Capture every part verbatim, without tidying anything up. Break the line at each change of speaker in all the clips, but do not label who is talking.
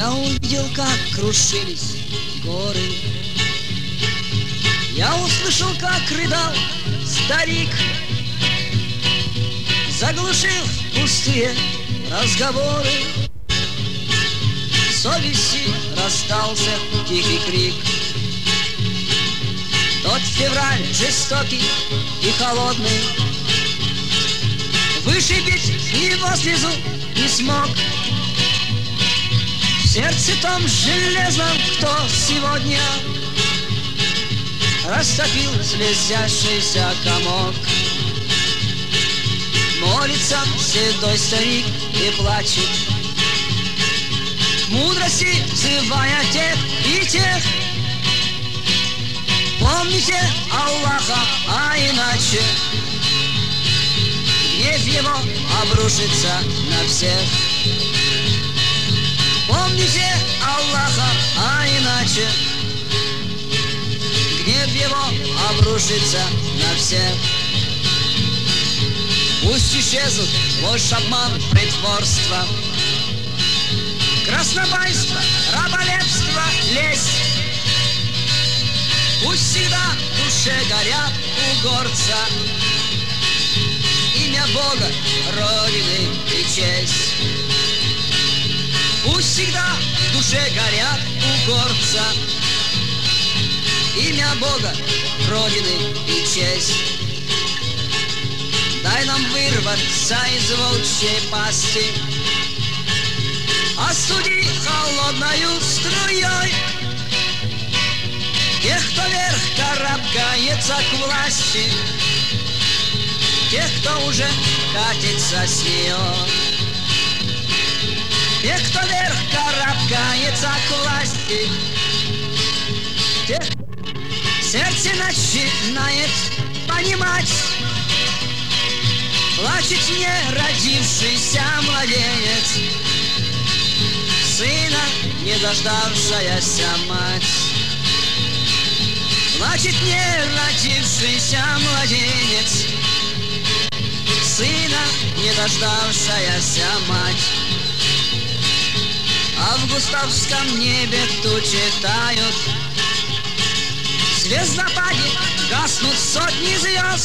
Я увидел, как крушились горы. Я услышал, как рыдал старик, заглушив пустые разговоры. В совести раздался тихий крик. Тот февраль жестокий и холодный вышибить его слезу не смог. В сердце том железном, кто сегодня растопил слезящийся комок. Молится седой старик и плачет, мудрости взывая тех и тех. Помните Аллаха, а иначе гнев его обрушится на всех. Помните Аллаха, а иначе гнев его обрушится на всех. Пусть исчезнут ложь, обман, притворство, краснобайство, раболепство, лесть. Пусть всегда в душе горят у горца имя Бога, Родины и честь. Пусть всегда в душе горят у горца имя Бога, Родины и честь. Дай нам вырваться из волчьей пасти, остуди холодною струей тех, кто вверх карабкается к власти, тех, кто уже катится с нее. Тех, кто вверх карабкается к власти, тех, сердце начинает понимать. Плачет не родившийся младенец, сына не дождавшаяся мать. Плачет не родившийся младенец, сына не дождавшаяся мать. А в густавском небе тучи тают, в звездопаде гаснут сотни звезд.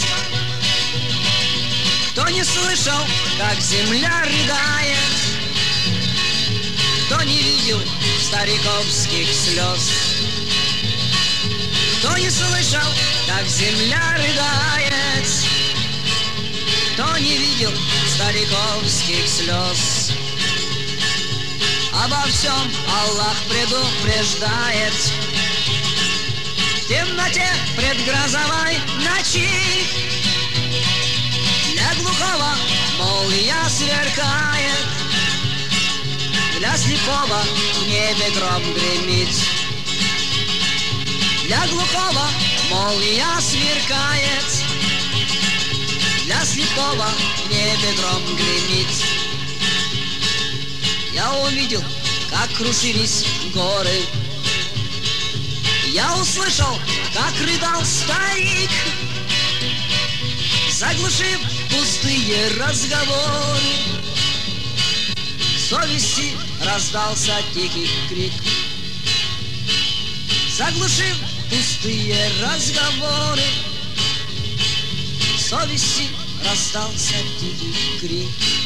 Кто не слышал, как земля рыдает, кто не видел стариковских слез, кто не слышал, как земля рыдает, кто не видел стариковских слез. Обо всем Аллах предупреждает в темноте предгрозовой ночи. Для глухого молния сверкает, для слепого в небе гром гремит. Для глухого молния сверкает, для слепого в небе гром гремит. Я увидел, как крушились горы. Я услышал, как рыдал старик, заглушив пустые разговоры. В совести раздался тихий крик, заглушив пустые разговоры. В совести раздался тихий крик.